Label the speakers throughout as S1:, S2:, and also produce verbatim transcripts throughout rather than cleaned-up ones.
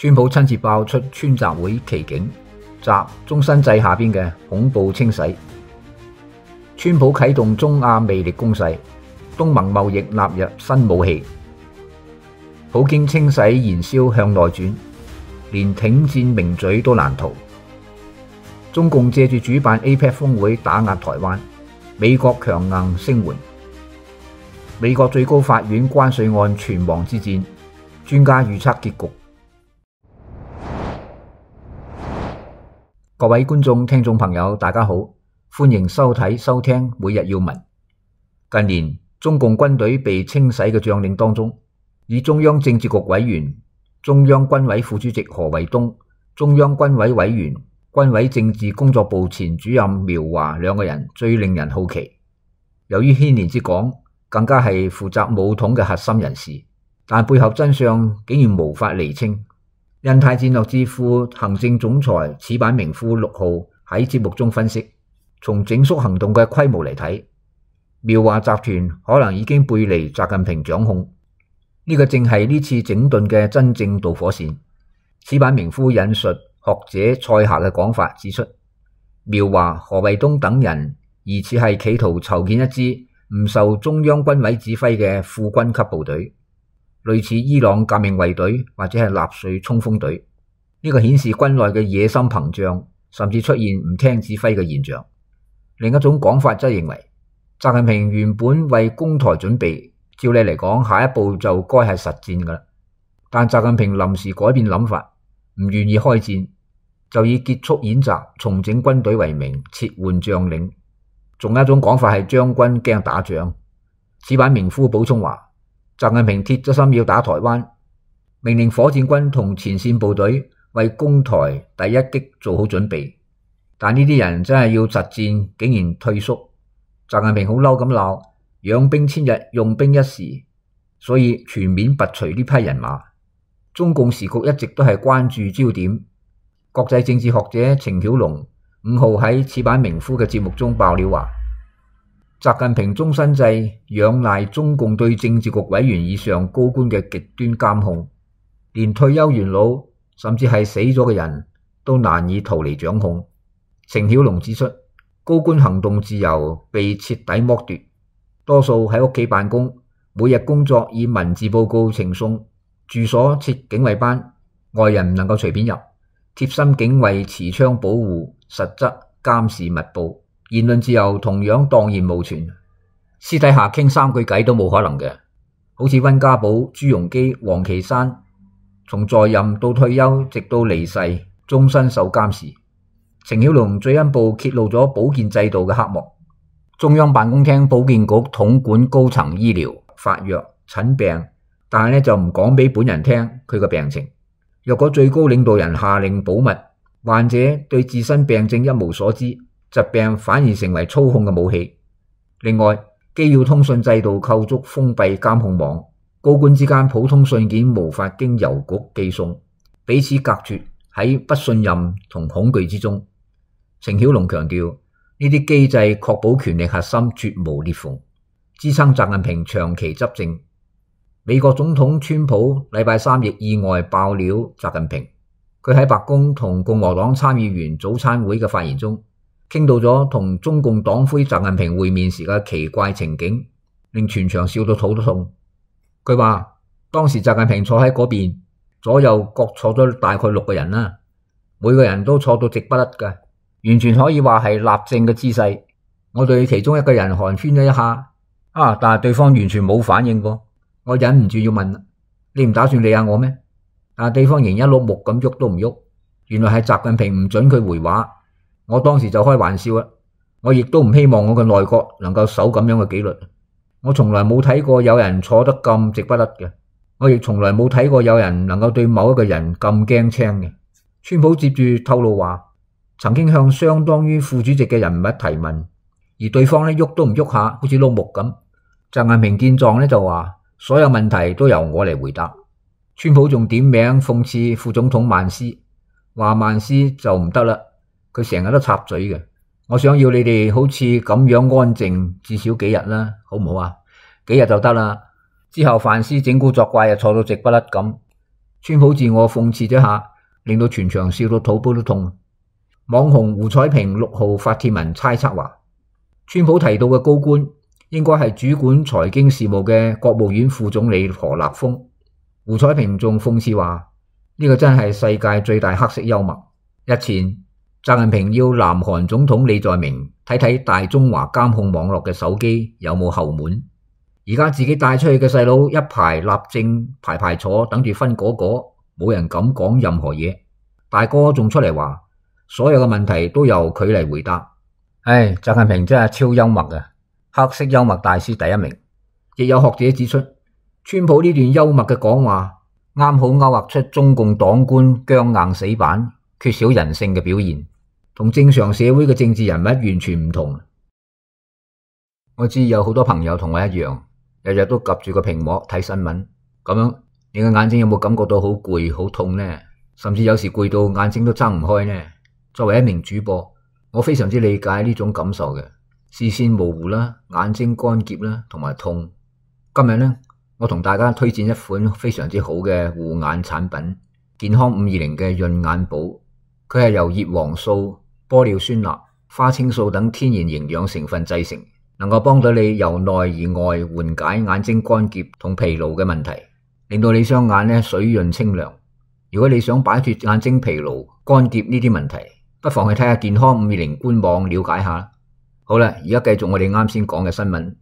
S1: 川普親自爆出川習會奇景，習終身制下邊嘅恐怖清洗。川普啟動中亞魅力攻勢，東盟貿易納入新武器。普京清洗燃燒向內轉，連挺戰名嘴都難逃。中共借住主辦 A P E C 峰會打壓台灣，美國強硬聲援。美國最高法院關稅案存亡之戰，專家預測結局。各位觀眾、聽眾朋友，大家好，歡迎收睇、收聽每日要聞。近年中共軍隊被清洗嘅將領當中，以中央政治局委員、中央軍委副主席何衛東、中央軍委委員、軍委政治工作部前主任苗華兩個人最令人好奇。由於牽連之廣，更加係負責武統嘅核心人士，但背後真相竟然無法釐清。印太戰略智庫行政總裁矢板明夫六號喺節目中分析，從整肅行動嘅規模嚟睇，苗華集團可能已經背離習近平掌控，呢、這個正係呢次整頓嘅真正導火線。矢板明夫引述學者蔡霞嘅講法指出，苗華、何衛東等人疑似係企圖籌建一支唔受中央軍委指揮嘅副軍級部隊，類似伊朗革命衛隊或者係納粹衝鋒隊。呢、這個顯示軍內嘅野心膨脹，甚至出現唔聽指揮嘅現象。另一種講法則認為，習近平原本為攻台準備，照理嚟講，下一步就該係實戰噶啦。但習近平臨時改變諗法，唔願意開戰，就以結束演習、重整軍隊為名撤換將領。仲有一種講法係將軍驚打仗。矢板明夫補充話，習近平鐵咗心要打台灣，命令火箭軍同前線部隊為攻台第一擊做好準備。但呢啲人真係要實戰，竟然退縮。習近平好嬲咁鬧，養兵千日，用兵一時，所以全面拔除呢批人馬。中共時局一直都係關注焦點。國際政治學者程曉龍五號喺矢板明夫嘅節目中爆料話，習近平終身制仰賴中共對政治局委員以上高官嘅極端監控，連退休元老甚至係死咗嘅人都難以逃離掌控。程曉龍指出，高官行動自由被徹底剝奪，多數喺屋企辦公，每日工作以文字報告呈送，住所設警衛班，外人唔能夠隨便入，貼心警衛持槍保護，實則監視密布，言論自由同樣蕩然無存，私底下傾三句偈都冇可能嘅。好似溫家寶、朱鎔基、王岐山，從在任到退休直到離世，終身受監視。程曉龍最新報揭露咗保健制度嘅黑幕，中央辦公廳保健局統管高層醫療、發藥、診病，但係咧就唔講俾本人聽佢嘅病情。若果最高領導人下令保密，患者對自身病症一無所知，疾病反而成為操控嘅武器。另外，機要通訊制度構築封閉監控網，高官之間普通信件無法經郵局寄送，彼此隔絕喺不信任同恐懼之中。程曉龍強調，呢啲機制確保權力核心絕無裂縫，支撐習近平長期執政。美國總統川普禮拜三亦意外爆料習近平，佢喺白宮同共和黨參議員早餐會嘅發言中，傾到咗同中共黨魁習近平會面時嘅奇怪情景，令全場笑到肚都痛。佢話當時習近平坐喺嗰邊，左右各坐咗大概六個人啦，每個人都坐到直不甩嘅，完全可以話係立正嘅姿勢。我對其中一個人寒暄咗一下，啊，但係對方完全冇反應過。我忍唔住要問，你唔打算理下我咩？但係對方仍一碌木咁喐都唔喐，原來係習近平唔准佢回話。我當時就開玩笑啦，我亦都唔希望我嘅內閣能夠守咁樣嘅紀律。我從來冇睇過有人坐得咁直不甩嘅，我亦從來冇睇過有人能夠對某一個人咁驚青嘅。川普接住透露話，曾經向相當於副主席嘅人物提問，而對方咧喐都唔喐下，好似碌木咁。習近平見狀咧就話，所有問題都由我嚟回答。川普仲點名諷刺副總統曼斯，話曼斯就唔得啦，佢成日都插嘴嘅。我想要你哋好似咁樣安靜至少幾日啦，好唔好啊？幾日就得啦。之後范斯整蠱作怪，又坐到直不甩咁。 川普自我諷刺咗下，令到全場笑到肚煲都痛。網紅胡彩萍六號發帖文猜測話，川普提到嘅高官應該係主管財經事務嘅國務院副總理何立峰。胡彩萍仲諷刺話，呢個真係世界最大黑色幽默。日前習近平要南韓總統李在明睇睇大中華監控網絡嘅手機有冇後門，而家自己帶出去嘅細佬一排立正排排坐等住分果果，冇人敢講任何嘢。大哥仲出嚟話，所有嘅問題都由佢嚟回答。唉，習近平真係超幽默嘅，黑色幽默大師第一名。亦有學者指出，川普呢段幽默嘅講話啱好勾畫出中共黨官僵硬死板、缺少人性嘅表現，同正常社會嘅政治人物完全唔同。我知有好多朋友同我一樣，日日都及住個屏幕睇新聞，咁樣你嘅眼睛有冇感覺到好攰、好痛呢？甚至有時攰到眼睛都睜唔開呢？作為一名主播，我非常之理解呢種感受嘅，視線模糊啦，眼睛乾澀啦，同埋痛。今日呢，我同大家推薦一款非常之好嘅護眼產品——健康五二零嘅潤眼寶。佢係由葉黃素、玻尿酸鈉、花青素等天然營養成分製成，能夠幫到你由內而外緩解眼睛乾澀同疲勞嘅問題，令到你雙眼呢水潤清涼。如果你想擺脫眼睛疲勞、乾澀呢啲問題，不妨去睇下健康五二零官網了解下。好啦，而家繼續我哋啱先講嘅新聞。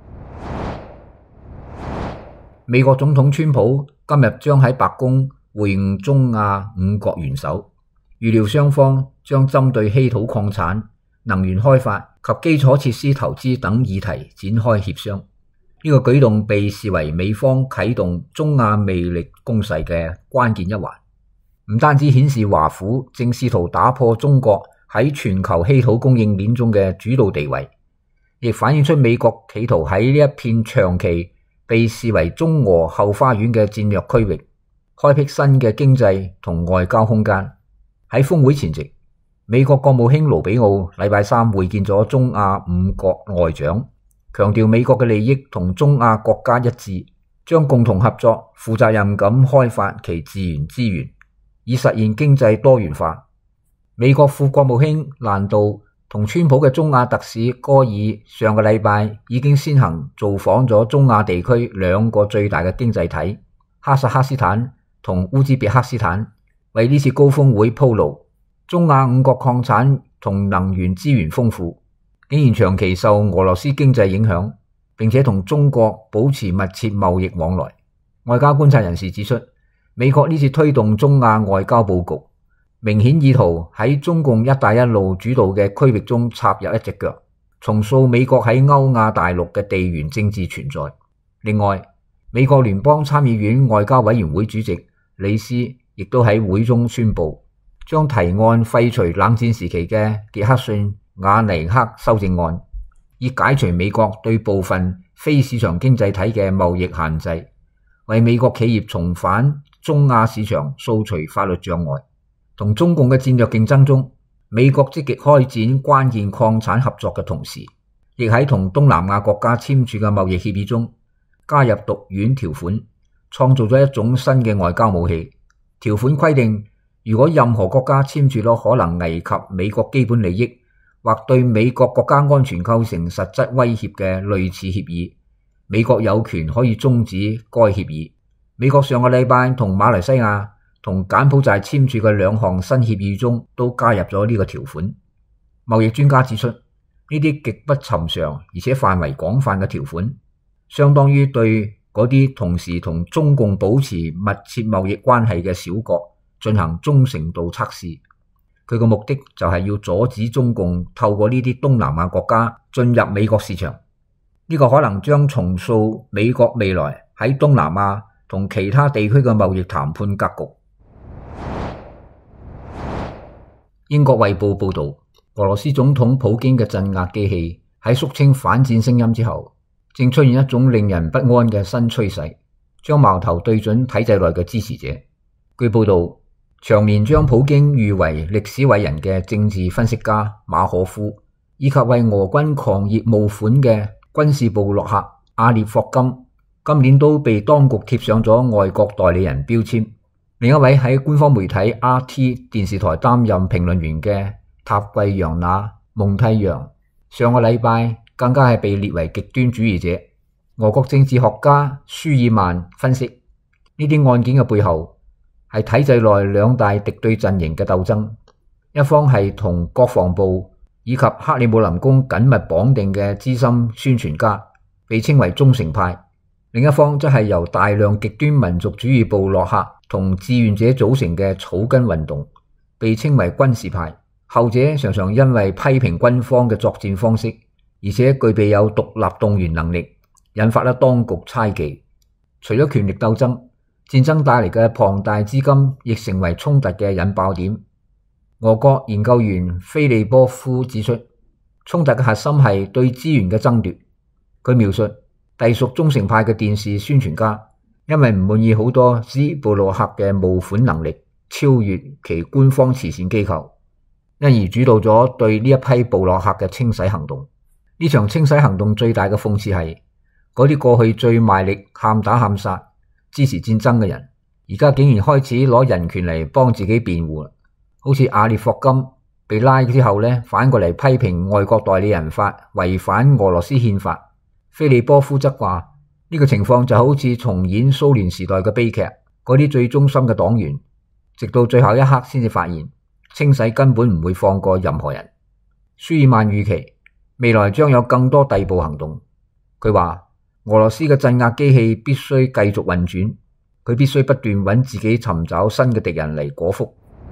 S1: 美國總統川普今日將喺白宮會晤中亞五國元首，預料雙方將針對稀土礦產、能源開發及基礎設施投資等議題展開協商。呢個舉動被視為美方啟動中亞魅力攻勢嘅關鍵一環，唔單止顯示華府正試圖打破中國喺全球稀土供應鏈中嘅主導地位，亦反映出美國企圖喺呢一片長期被視為中俄後花園嘅戰略區域，開闢新嘅經濟同外交空間。喺峰會前夕，美國國務卿盧比奧禮拜三會見咗中亞五國外長，強調美國嘅利益同中亞國家一致，將共同合作、負責任咁開發其自然資源，以實現經濟多元化。美國副國務卿蘭道同川普嘅中亞特使戈爾上個禮拜已經先行造訪咗中亞地區兩個最大嘅經濟體哈薩克斯坦同烏茲別克斯坦，為呢次高峰會鋪路。中亞五國礦產同能源資源豐富，竟然長期受俄羅斯經濟影響，並且同中國保持密切貿易往來。外交觀察人士指出，美國呢次推動中亞外交佈局，明顯意圖喺中共一帶一路主導嘅區域中插入一隻腳，重塑美國喺歐亞大陸嘅地緣政治存在。另外，美國聯邦參議院外交委員會主席里斯亦都喺會中宣布，將提案廢除冷戰時期嘅傑克遜瓦尼克修正案，以解除美國對部分非市場經濟體嘅貿易限制，為美國企業重返中亞市場掃除法律障礙。同中共嘅戰略競爭中，美國積極開展關鍵礦產合作嘅同時，亦喺同東南亞國家簽署嘅貿易協議中加入毒丸條款，創造咗一種新嘅外交武器。條款規定，如果任何國家簽署咗可能危及美國基本利益或對美國國家安全構成實質威脅嘅類似協議，美國有權可以終止該協議。美國上個禮拜同馬來西亞同柬埔寨簽署嘅兩項新協議中都加入咗呢個條款。貿易專家指出，呢啲極不尋常而且範圍廣泛嘅條款，相當於對嗰啲同時同中共保持密切貿易關係嘅小國進行忠誠度測試。佢個目的就係要阻止中共透過呢啲東南亞國家進入美國市場。呢個可能將重塑美國未來喺東南亞同其他地區嘅貿易談判格局。英國衛報報道，俄羅斯總統普京嘅鎮壓機器喺肅清反戰聲音之後，正出現一種令人不安嘅新趨勢，將矛頭對準體制內嘅支持者。據報道，長年將普京譽為歷史偉人嘅政治分析家馬可夫，以及為俄軍狂熱募款嘅軍事部落客阿列霍金，今年都被當局貼上咗外國代理人標籤。 另一位喺官方媒體 R T 電視台擔任評論員嘅塔貴揚那蒙蒂揚，上個禮拜更加係被列為極端主義者。俄國政治學家舒爾曼分析，呢啲案件嘅背後係體制內兩大敵對陣營嘅鬥爭，一方係同國防部以及克里姆林宮緊密綁定嘅資深宣傳家，被稱為忠誠派；另一方則係由大量極端民族主義部落客同志願者組成嘅草根運動，被稱為軍事派。後者常常因為批評軍方嘅作戰方式，而且具備有獨立動員能力，引發咗當局猜忌。除咗權力鬥爭，戰爭帶嚟嘅龐大資金亦成為衝突嘅引爆點。俄國研究員菲利波夫指出，衝突嘅核心係對資源嘅爭奪。佢描述，隸屬忠誠派嘅電視宣傳家因為唔滿意好多茲布魯克嘅募款能力超越其官方慈善機構，因而主導咗對呢一批部落客嘅清洗行動。呢場清洗行動最大嘅諷刺係，嗰啲過去最賣力喊打喊殺支持戰爭嘅人，而家竟然開始攞人權嚟幫自己辯護。好似阿列霍金被拉之後呢，反過嚟批評外國代理人法違反俄羅斯憲法。菲利波夫則話，呢個情況就好似重演蘇聯時代嘅悲劇，嗰啲最忠心嘅黨員直到最後一刻先至發現清洗根本唔會放過任何人。舒爾曼預期未來將有更多逮捕行動。佢話俄羅斯嘅鎮壓機器必須繼續運轉，佢必須不斷揾自己尋找新嘅敵人嚟果腹。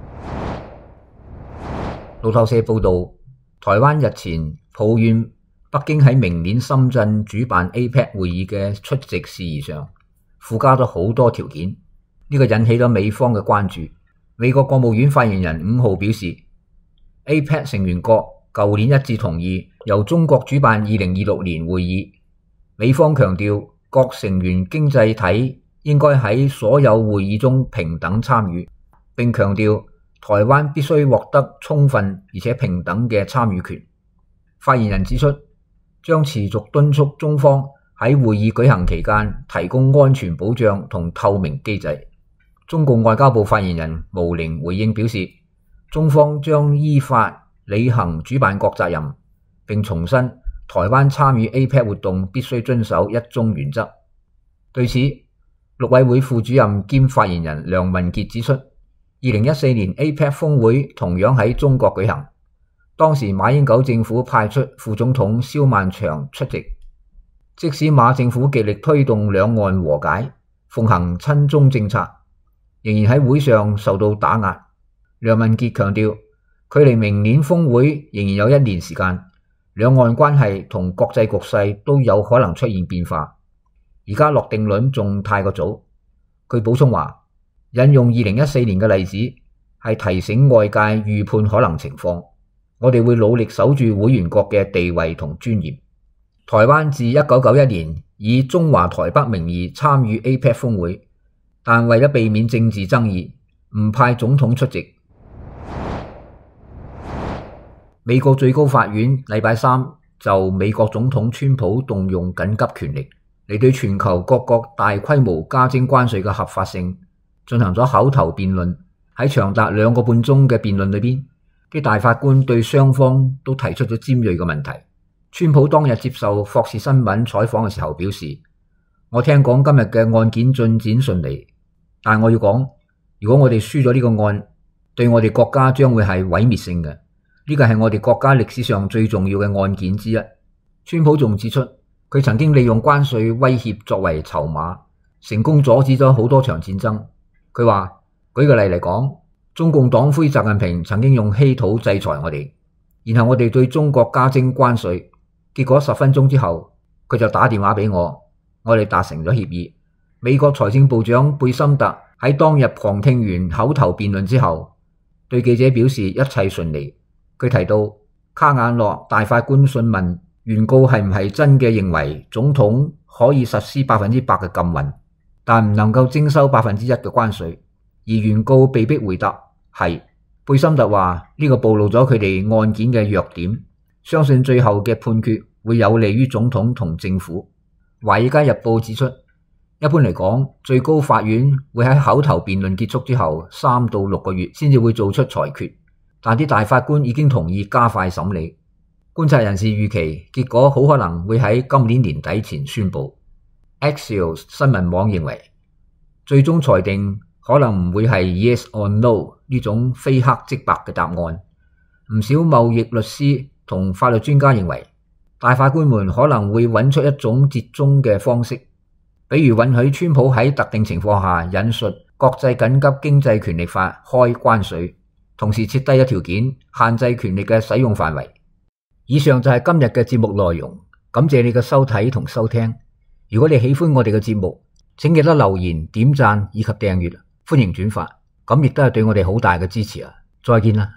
S1: 路透社報道，台灣日前抱怨北京喺明年深圳主辦 A P E C 會議嘅出席事宜上附加咗好多條件，呢個引起咗美方嘅關注。美國國務院發言人五號表示， A P E C 成員國舊年一致同意由中國主辦二零二六年會議。美方強調各成員經濟體應該喺所有會議中平等參與，並強調台灣必須獲得充分而且平等嘅參與權。發言人指出，將持續敦促中方喺會議舉行期間提供安全保障同透明機制。中共外交部發言人毛寧回應表示，中方將依法履行主辦國責任，並重申台灣參與 A P E C 活動必須遵守一中原則。對此，陸委會副主任兼發言人梁文傑指出，二零一四年 A P E C 峰會同樣喺中國舉行，當時馬英九政府派出副總統蕭萬長出席。即使馬政府極力推動兩岸和解，奉行親中政策，仍然喺會上受到打壓。梁文傑強調，距離明年峰會仍然有一年時間，兩岸關係同國際局勢都有可能出現變化，而家落定論仲太過早。佢補充話，引用二零一四年嘅例子係提醒外界預判可能情況，我哋會努力守住會員國嘅地位同尊嚴。台灣自一九九一年以中華台北名義參與 A P E C 峰會，但為咗避免政治爭議，唔派總統出席。美國最高法院禮拜三就美國總統川普動用緊急權力嚟對全球各國大規模加徵關稅嘅合法性進行咗口頭辯論。喺長達兩個半鐘嘅辯論裏邊，啲大法官對雙方都提出咗尖銳嘅問題。川普當日接受霍士新聞採訪嘅時候表示，我聽講今日嘅案件進展順利，但我要講，如果我哋輸咗呢個案，對我哋國家將會係毀滅性嘅。呢個係我哋國家歷史上最重要嘅案件之一。川普仲指出，佢曾經利用關稅威脅作為籌碼，成功阻止咗好多場戰爭。佢話，舉個例嚟講，中共黨魁習近平曾經用稀土制裁我哋，然後我哋對中國加徵關稅，結果十分鐘之後佢就打電話俾我，我哋達成咗協議。美國財政部長貝森特喺當日旁聽完口頭辯論之後，對記者表示一切順利。佢提到卡瓦諾大法官詢問原告係唔係真嘅認為總統可以實施百分之百嘅禁運，但唔能夠徵收百分之一嘅關稅，而原告被迫回答係。貝森特話呢個暴露咗佢哋案件嘅弱點，相信最後嘅判決會有利於總統同政府。華爾街日報指出， 一般嚟講，最高法院會喺口頭辯論結束之後三到六個月先至會做出裁決，但啲大法官已經同意加快審理。觀察人士預期結果好可能會喺今年年底前宣布。Axios 新聞網認為，最終裁定可能唔會係 yes or no 呢種非黑即白嘅答案。唔少貿易律師同法律專家認為，大法官們可能會揾出一種折中嘅方式，比如允許川普喺特定情況下引述國際緊急經濟權力法開關稅，同時設低一條件限制權力嘅使用範圍。以上就係今日嘅節目內容，感謝你嘅收睇同收聽。如果你喜歡我哋嘅節目，請記得留言、點讚以及訂閱，歡迎轉發，咁亦都係對我哋好大嘅支持啊！再見啦！